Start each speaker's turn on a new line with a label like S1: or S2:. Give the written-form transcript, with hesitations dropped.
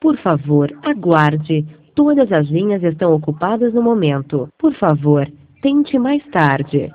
S1: Por favor, aguarde. Todas as linhas estão ocupadas no momento. Por favor, tente mais tarde.